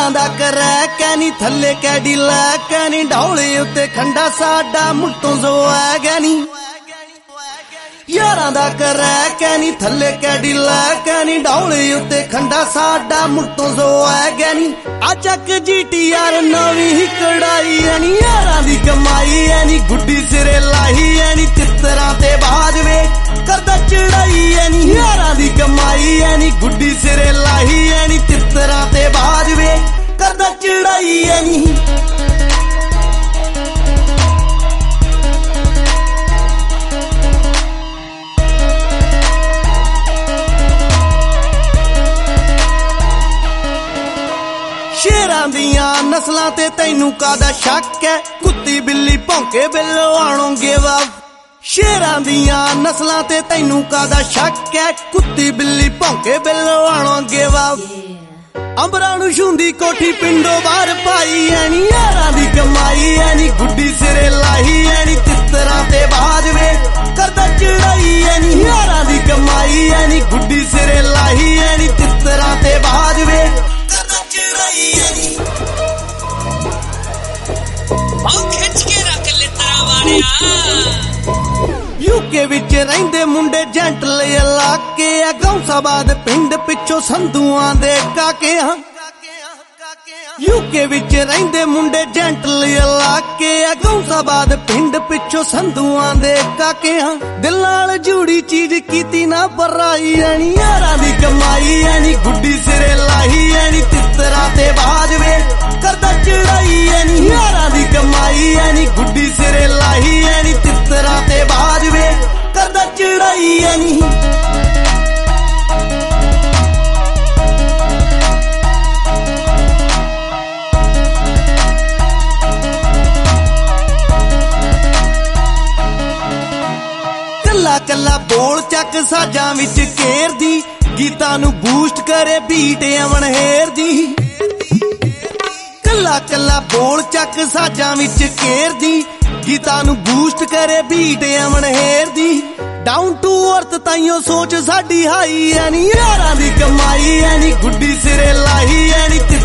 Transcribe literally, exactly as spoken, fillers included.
यारां दा करैक है नी थल्ले कैडीलैक है नी ढौले उत्ते खंडा साडा मुट्टों ज़ोएग है नी यारां दा करैक है नी थल्ले कैडीलैक है नी ढौले उत्ते खंडा साडा मुट्टों ज़ोएग है नी अचक जीटीआर नवीं कढ़ाई है नी यारां दी कमाई है नी गुड्डी सिरे लाही है नी तितरां ते बाजवे करदा चढ़ाई है नी यारां दी कमाई है नी गुड्डी सिरे लाही है नी तितरां ते बाजवे करदा चढ़ाई है नी शेरां दियां नस्लां ते तैनू कादा शक है कुत्ती बिल्ली भौंके बिल्लो आणो गिव अप शेरां दियां नस्लां ते तैनू कादा शक है कुत्ती बिल्ली भौंके बिल्लो आणो गिव अप अंबरां नू छूंदी कोठी पिंडों बाहर पाई है नी यारां दी कमाई है नी गुड्डी सिरे लाही है नी तितरां ते बाजवे करदा चढ़ाई है नी यारां दी कमाई है नी गुड्डी सिरे लाही है नी तितरां ते बाजवे करदा चढ़ाई है नी ओ खिच के रख ले तरा वालिया यूके विच रहिंदे मुंडे जेंटल इलाके आ गौसाबाद पिंड पिछों संधुआं दे काके हां यूके विच रहिंदे मुंडे जेंटल इलाके आ गौसाबाद पिंड पिछों संधुआं दे काके हां दिल नाल जुड़ी चीज कीती ना पराई है नी यारां दी कमाई है नी गुड्डी सिरे लाही है नी तितरां ते बाजवे करदा चढ़ाई है नी यारां दी कमाई है नी गुड्डी सिरे लाही है नी तितरां ते बाजवे करदा चढ़ाई है नी कल्ला कल्ला बोल चक साजां विच घेर दी गीतां नू बूस्ट करे बीट अमन हेर दी कल्ला कल्ला बोल चक साजां विच घेर दी गीतां नू बूस्ट करे बीट अमन हेर दी डाउन टू अर्थ ताइयों सोच साडी हाई है नी यारां दी कमाई है नी गुड्डी सिरे लाही है नी